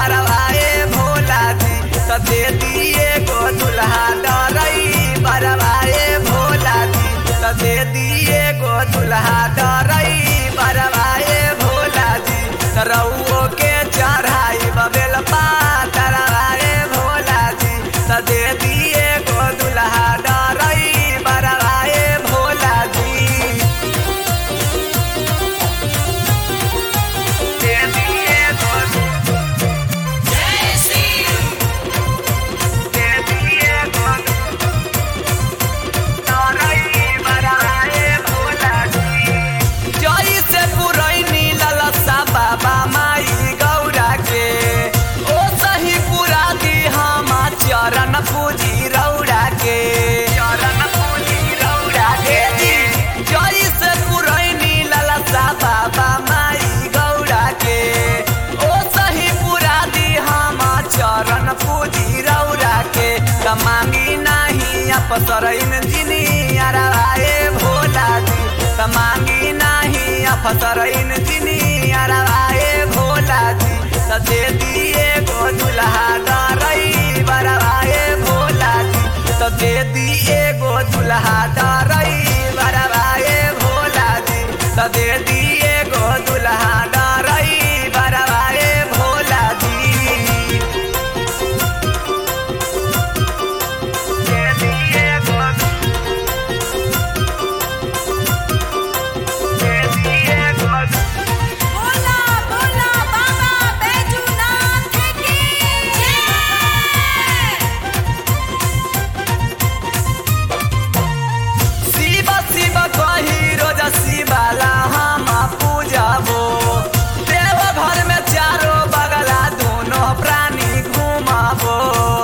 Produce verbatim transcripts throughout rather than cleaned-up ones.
घरवाए भोला जी तो दे दिए गो दुल्हा डरई बरवाए भोला जी तो दे दिए गो दुल्हा डरई बरवाए भोला जी रउओ के चढ़ाई बबेल पातरवाए भोला जी तो दे दिए गो दुल्हा डरई बरवाए भोला जी दे दिए गो दे दिए गो डरई बरवाए भोला जी जई से पुरैनी ललसा बाबा माई गौरा के ओ सही पुरा दी हम चरण पूजी रौरा के चरण पूजी रौरा के जी जई से पुरैनी ललसा बाबा माई गौरा के ओ सही पुरा दी हम चरण पूजी रौरा के त मांगी नहीं अपसरइन जिनी अरवाए भोला जी त मांगी नहीं अपसरइन जिनी अरवाए भोला जी त दे दिए गो दुल्हा डरई बरवाए भोला जी तो दे दिए गो दुल्हा डरई बरवाए भोला जी तो दे दिए गो दुल्हा डरई बरवाए भोला जी दे दिए गो दे दिए गो बोला बोला बाबा बैजूनाथ की जय। शिव शिव कही रोज शिवाला हम पूजबो देव घर में चारो बगला दोनों प्राणी घुमाबो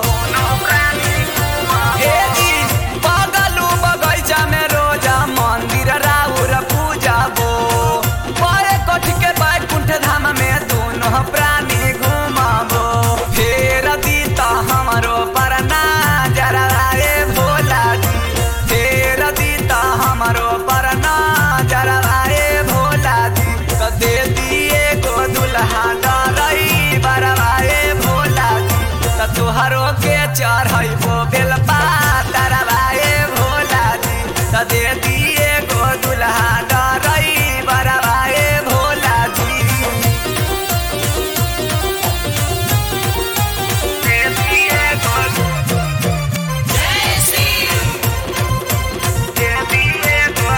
ए जी बगलू बगैचा में रोज मंदिर राउर पूजबो बड़े कोठी के बैकुंठ धाम में दोनों प्राणी घुमाबो फेर दी तो हमरो पर नजरवाए भोला जी फेर दी तो हमरो पर नजरवाए भोला जी तो दे दिए गो दुल्हा डरई बरवाए भोला जी तो तोहरो के चढ़ैबो बेल पातरवाए भोला जी तो दे दिए गो दुल्हा डरई बरवाए भोला जी दे दिए गो दे दिए गो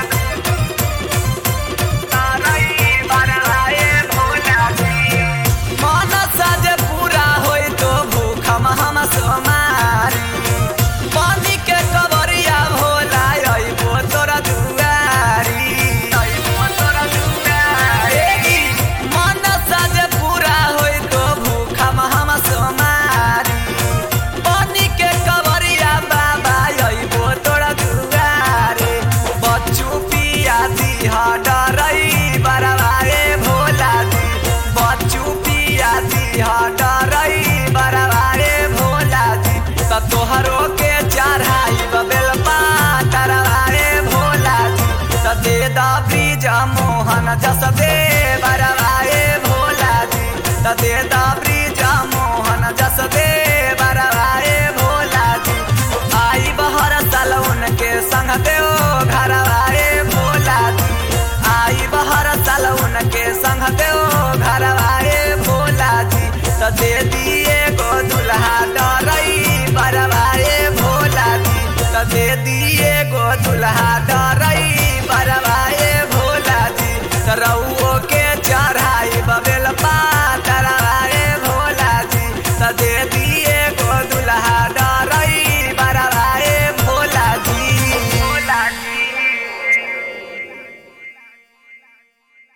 डरई बरवाए भोला जी मन सज पूरा होई तो भूखम हम सोमारी पानी के कवरिया भोला अइबो तोरा दुआरी अइबो तोरा दुआरी मन सज पूरा होई तो भूखम हम सोमारी पानी के कवरिया बाबा अइबो तोरा दुआरी बच्चू पिया दिहा डरई बरवाए भोला जी बच्चू पिया दिहा डरई बरवाए भोला जी त तोहरो के चढ़ाई बबेल पातरवाए भोला जी त दे दा ब्रिज मोहन जस दे बरवाए भोला जी त दे दा ब्रिज मोहन जस दे बरवाए भोला जी आई बहर साल उनके संग देओ घरवाए भोला जी आई बहर साल उनके संग देओ घरवाए भोला जी तो दे दिए गो दुल्हा डरई बरवाए भोला जी तो दे दिए गो दुल्हा डर